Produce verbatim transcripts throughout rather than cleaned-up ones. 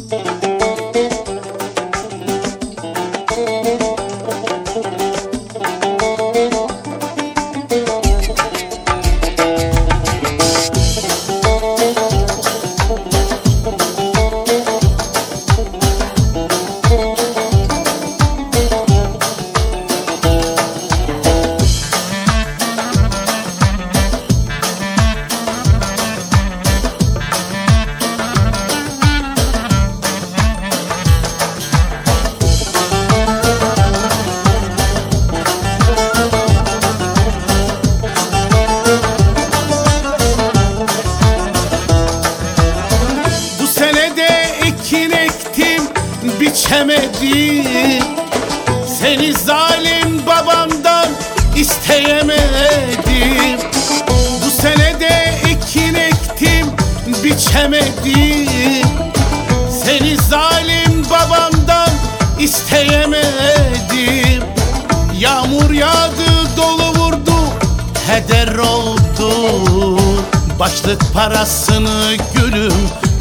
Biçemedim, seni zalim babamdan isteyemedim. Bu senede ekin ektim, biçemedim, seni zalim babamdan isteyemedim. Yağmur yağdı, dolu vurdu, heder oldu. Başlık parasını gülüm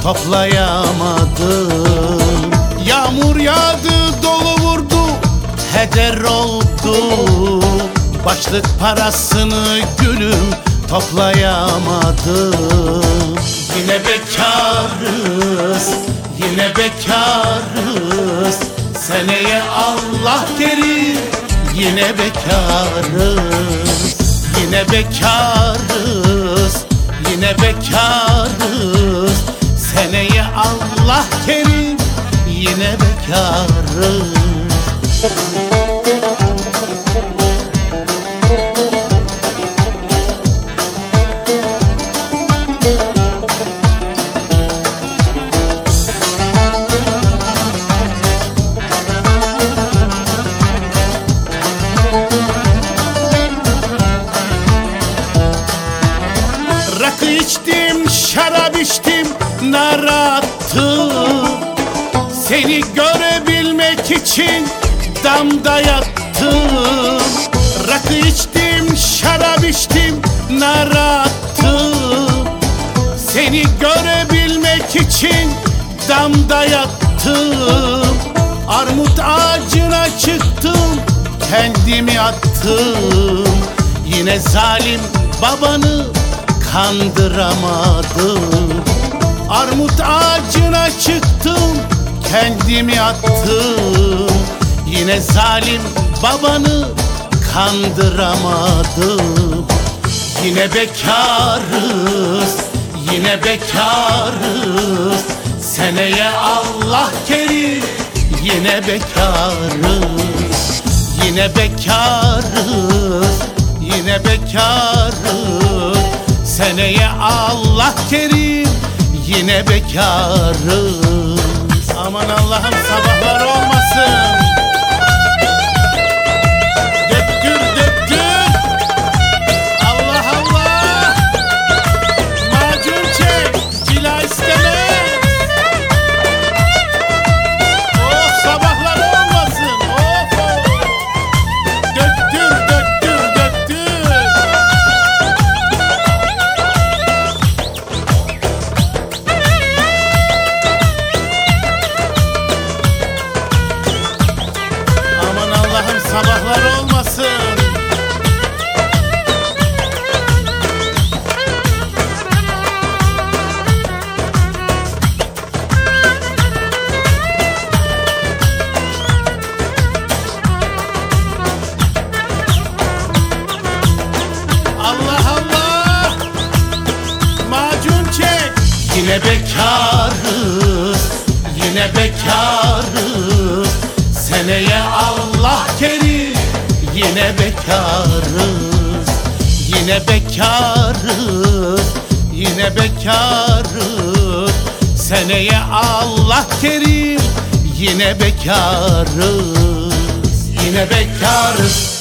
toplayamadım. Yağmur yağdı, dolu vurdu, heder oldu. Başlık parasını gülüm toplayamadım. Yine bekarız, yine bekarız. Seneye Allah kerim, yine bekarız. Yine bekarız, yine bekarız. Seneye Allah kerim, yine bekarız. Rakı içtim, şarap içtim, nar attım. Seni görebilmek için damda yattım. Rakı içtim, şarap içtim, nar attım. Seni görebilmek için damda yattım. Armut ağacına çıktım, kendimi attım. Yine zalim babanı kandıramadım. Armut ağacına çıktım, kendimi attım. Yine zalim babanı kandıramadım. Yine bekarız, yine bekarız. Seneye Allah kerim, yine bekarız. Yine bekarız, yine bekarız. Seneye Allah kerim, yine bekarız. Aman Allah'ım, sabahlar olmasın. Döktür döktür, Allah Allah. Macun çek, cila istemez. Oh, sabahlar olmasın. Oh, oh. Döktür döktür döktür. Sabahlar olmasın. Allah Allah. Macun çek. Yine bekarız, yine bekarız. Seneye Allah kerim, yine bekarız. Yine bekarız, yine bekarız. Seneye Allah kerim, yine bekarız. Yine bekarız.